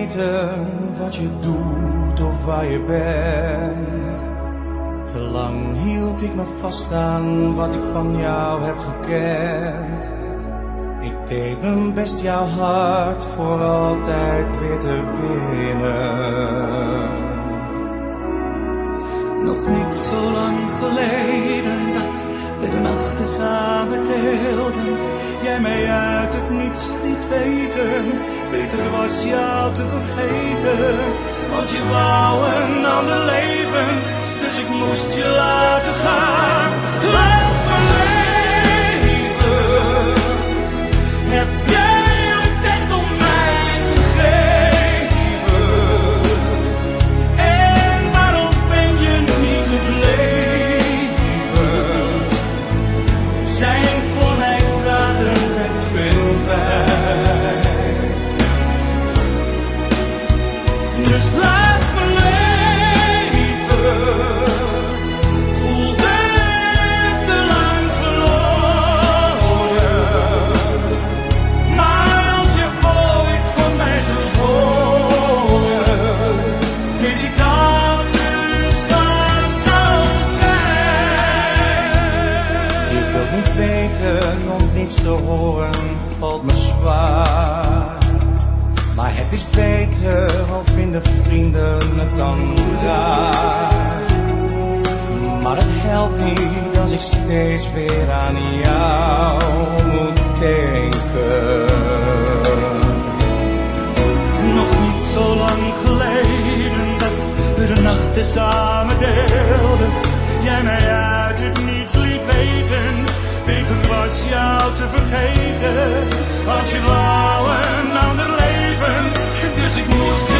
weten wat je doet of waar je bent. Te lang hield ik me vast aan wat ik van jou heb gekend. Ik deed mijn best jouw hart voor altijd weer te winnen. Nog niet zo lang geleden dat we de nachten samen deelden. Jij mij uit het niets liet weten. Beter was jou te vergeten. Want je wou een ander leven. Dus ik moest je laten gaan. Laat me leven. Heb jij ook echt om mij gegeven? En waarom ben je niet gebleven? Zijn voor mij vragen met veel pijn. Dus laat me leven. Voelde het te lang verloren. Maar als je ooit van mij zult horen, weet ik dat dus wat zou zijn. Je wilt niet weten om niets te horen, valt me zwaar. Maar het is beter, al vinden vrienden het dan raar. Maar het helpt niet als ik steeds weer aan jou moet denken. Nog niet zo lang geleden dat we de nachten samen deelden. Jij mij uit het niets liet weten. Beter was jou te vergeten. Want je wou een ander leven. Dus ik moest